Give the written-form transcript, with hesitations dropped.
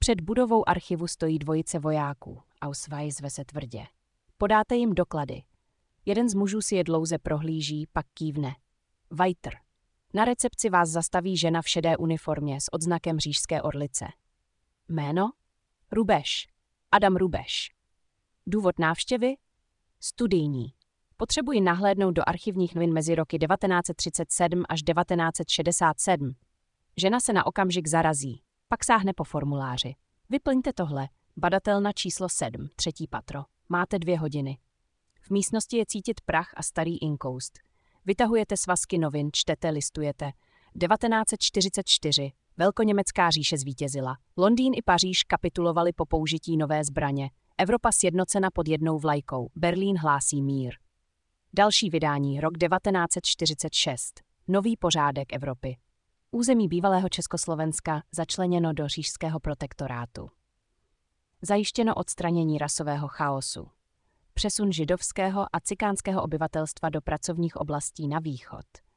Před budovou archivu stojí dvojice vojáků. Ausweis zve se tvrdě. Podáte jim doklady. Jeden z mužů si je dlouze prohlíží, pak kývne. Weiter. Na recepci vás zastaví žena v šedé uniformě s odznakem Říšské orlice. Jméno? Rubeš. Adam Rubeš. Důvod návštěvy? Studijní. Potřebuji nahlédnout do archivních novin mezi roky 1937 až 1967. Žena se na okamžik zarazí, pak sáhne po formuláři. Vyplňte tohle. Badatelna číslo 7, 3. patro. Máte 2 hodiny. V místnosti je cítit prach a starý inkoust. Vytahujete svazky novin, čtete, listujete. 1944. Velkoněmecká říše zvítězila. Londýn i Paříž kapitulovali po použití nové zbraně. Evropa sjednocena pod jednou vlajkou. Berlín hlásí mír. Další vydání, rok 1946. Nový pořádek Evropy. Území bývalého Československa začleněno do Říšského protektorátu. Zajištěno odstranění rasového chaosu. Přesun židovského a cikánského obyvatelstva do pracovních oblastí na východ.